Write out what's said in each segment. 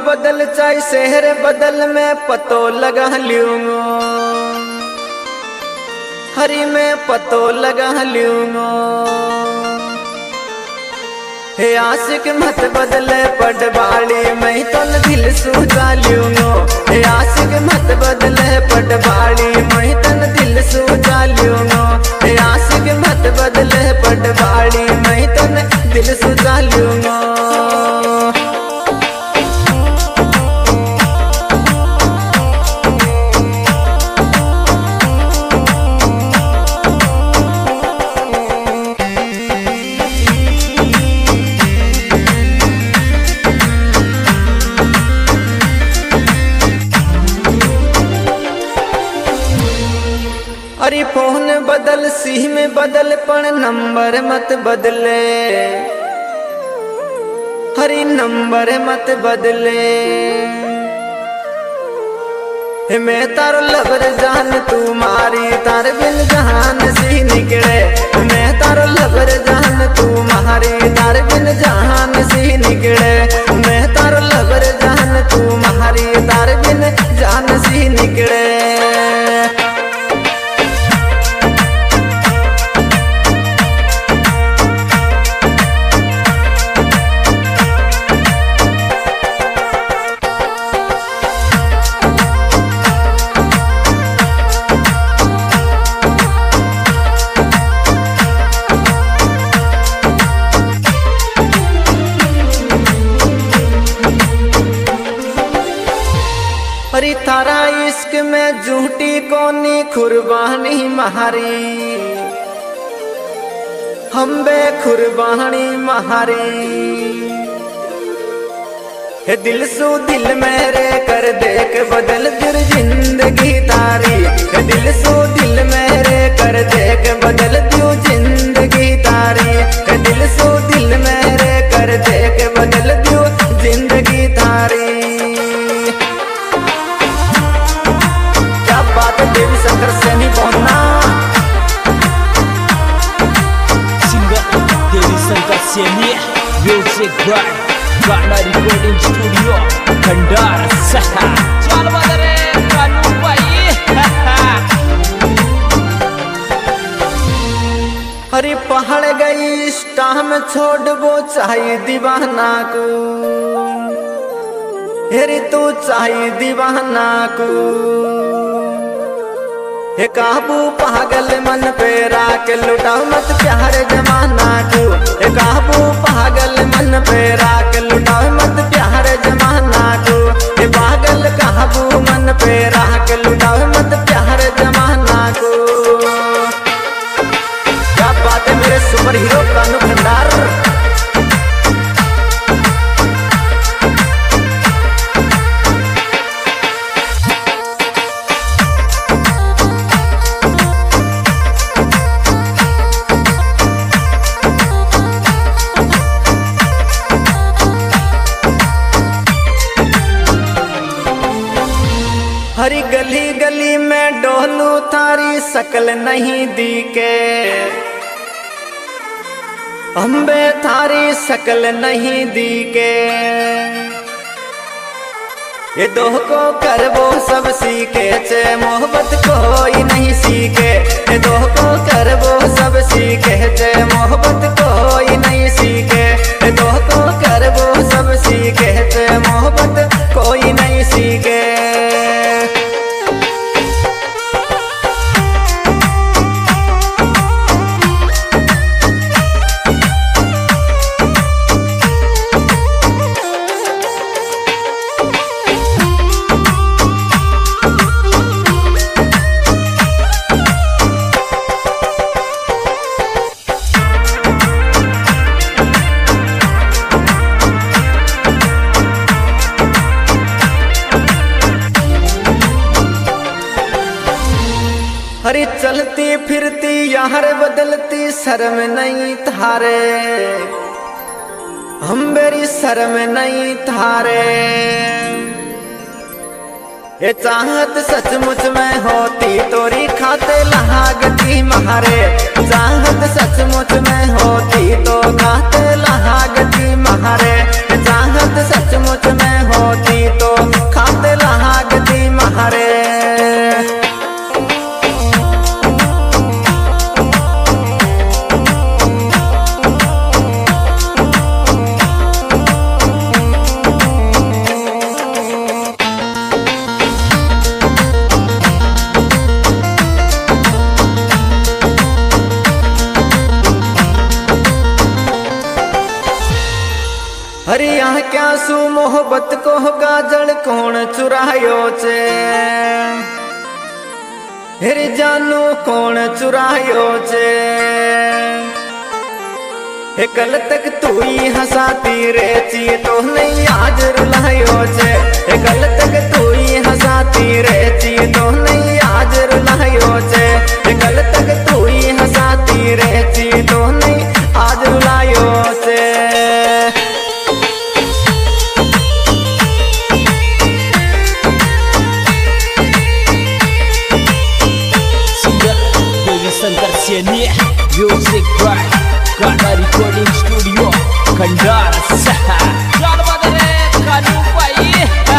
बदल चाहे शहर बदल में पतो लगा लूंगो, हरी में पतो लगा लूंगो। हे आशिक मत बदले पटवाड़ी मैं तो दिल सूझा लूंगो। हे आशिक मत बदले पटवाड़ी मैं तो दिल सूझा लूंगो। हे आशिक मत बदले पटवाड़ी मैं तो दिल सूझा लूंगो। अरे फोन बदल सिम बदल पण नंबर मत बदले, हरी नंबर मत बदले। मैं तारो लवर जान तू मारी तार बिन जहान सी निकले। मैं तारो लवर जान तू मारी तार बिन जहान सी निकले। मैं तारो लवर जान तू मारी तार बिन जान सी निकले। हरी थारा इश्क में झूठी कोनी कुर्बानी महारी, हम बे कुर्बानी महारी। हे दिल सू दिल मेरे कर देख बदल दिल जिंदगी तारी। हे दिल सू दिल मेरे कर देख बदल दियो जिंदगी तारी। हे दिल सू दिल मेरे कर देख बदल दियो जिंदगी तारी। देवी शंकर से नहीं पहुंचना। सिंगर देवी शंकर से म्यूजिक बाय गाना रिकॉर्डिंग स्टूडियो भंडार सहा। चल बदरे कानू भाई। हरी पहाड़ गई स्टाम छोड़ वो चाहिए दीवाना को। हेरी तू चाहिए दीवाना को। हे काबू पागल मन पे राख लुटाओ मत प्यार जमाना को। हे काबू पागल मन पे राख लुटाओ मत प्यार जमाना को। हे पागल काबू मन पे राख लुटाओ मत प्यार जमाना को। क्या बात है मेरे सुपर हीरो कानू भंडार। हरी गली गली में डोलू थारी शकल नहीं दिखे। अम्बे थारी शकल नहीं दिखे। ये दो को करबो सब सीखे चे मोहब्बत कोई नहीं सीखे। ये दो को करबो सब सीखे चे मोहब्बत कोई नहीं सीखे। ये दो को करबो सब सीखे चे मोहब्बत कोई नहीं सीखे। हरी चलती फिरती यार बदलती शर्म नहीं थारे। हम मेरी शर्म नहीं थारे। ये चाहत सचमुच में होती तोरी खाते लहागती महारे। चाहत सचमुच में होती तो खाते लहागती महारे। चाहत सचमुच में होती अरे यहाँ क्या सु मोहब्बत को गाजल कौन चुरायो छे, हेरे जानू कौन चुरायो छे। कल तक तू ही हंसाती रहती तो नहीं आज रुलायो छे, कल तक तू ही हंसाती रहती तो नहीं आज रुलायो छे, कल तक तू ही हंसाती रहती तो नहीं आज रुलायो छे। शंकर सेनी म्यूजिक बाय गाना रिकॉर्डिंग स्टूडियो खंडार चल बदरे कानू भाई।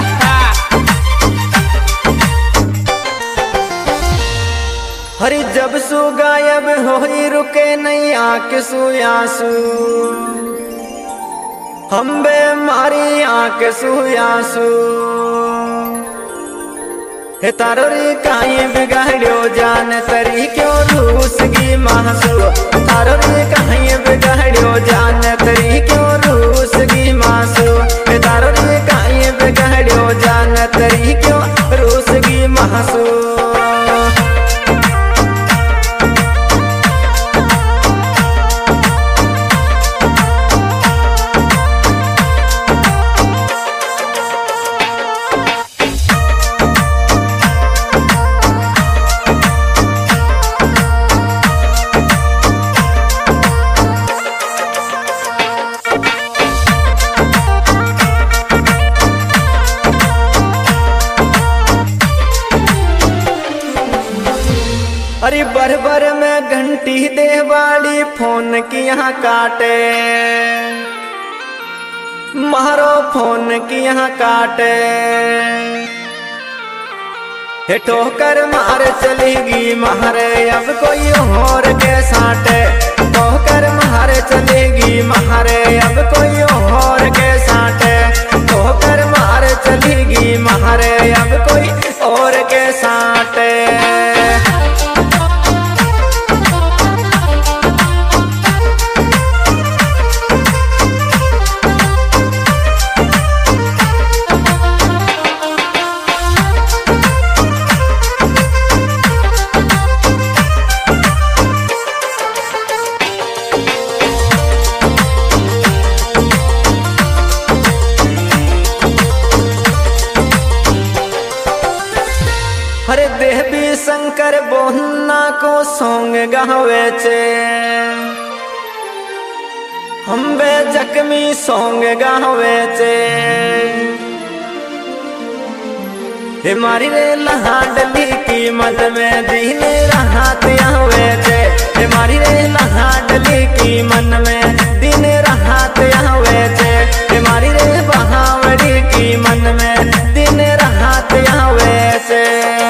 हरी जब सु गायब होई रुके नहीं आंख सुयासु, हम बेमारी आंख सुयासु। हे तारो रे काई बिगाड़ो जान तरी क्यों रूस की मासू, तारो रे काई बिगाड़ो जान तरी क्यों रूस की मासू, हे तारो रे काई बिगाड़ो जान तरी क्यों रूस की मासू। अरे बर में घंटी देवाली फोन की यहाँ काटे, मारो फोन की यहाँ काटे। हे ठोकर मार चलेगी मारे अब कोई और के साटे, ठोकर मार चलेगी मारे अब कोई और के साटे, ठोकर मार चलेगी मारे अब कोई और के साटे। हरे देवी शंकर बोहना को सोंग गावे छे, हम बे जख्मी सोंग गावे छे। हे मारी रे लहाडली कीमत में दिन राहत आवे छे, हे मारी रे लहाडली कीमत में दिन राहत आवे छे, हे मारी रे बहावड़ी कीमत में दिन राहत आवे छे।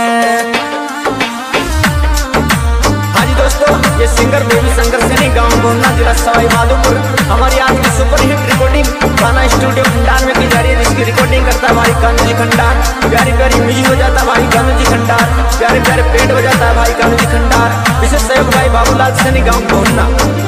ये सिंगर देवी शंकर सेनी, गांव गोन्ना, जिला सवाई माधोपुर। हमारी आज की सुपर हिट रिकॉर्डिंग गाना स्टूडियो खंडार में की जा रही है, जिसकी रिकॉर्डिंग करता है भाई कानू जी खंडार। प्यारी प्यारी म्यूजिक हो जाता है भाई कानू जी खंडार, प्यारे प्यारे पेट हो जाता है भाई कानू जी खंडार। विशेष सहयोग भाई बाबूलाल सेनी, गांव गोन्ना।